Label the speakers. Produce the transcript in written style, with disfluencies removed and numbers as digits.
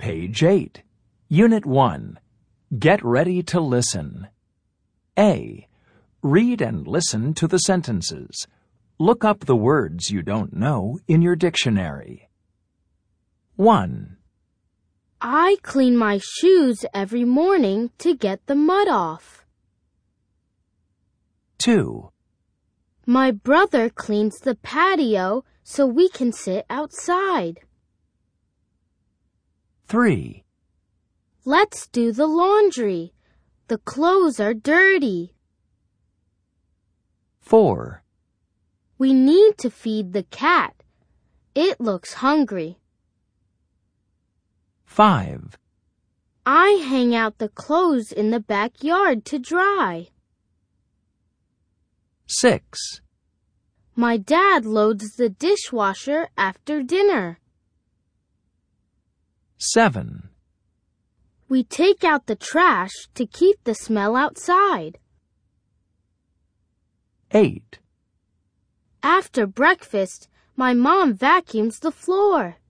Speaker 1: Page 8. Unit 1. Get ready to listen. A. Read and listen to the sentences. Look up the words you don't know in your dictionary. 1.
Speaker 2: I clean my shoes every morning to get the mud off.
Speaker 1: 2.
Speaker 2: My brother cleans the patio so we can sit outside.
Speaker 1: 3.
Speaker 2: Let's do the laundry. The clothes are dirty.
Speaker 1: 4.
Speaker 2: We need to feed the cat. It looks hungry.
Speaker 1: 5.
Speaker 2: I hang out the clothes in the backyard to dry.
Speaker 1: 6.
Speaker 2: My dad loads the dishwasher after dinner.
Speaker 1: 7.
Speaker 2: We take out the trash to keep the smell outside.
Speaker 1: 8.
Speaker 2: After breakfast, my mom vacuums the floor.